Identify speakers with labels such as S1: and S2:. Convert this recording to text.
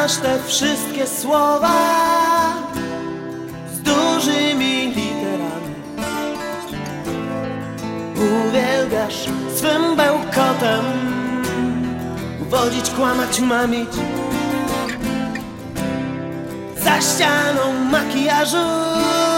S1: znasz te wszystkie słowa z dużymi literami. Uwielbiasz swym bełkotem uwodzić, kłamać, mamić. Za ścianą makijażu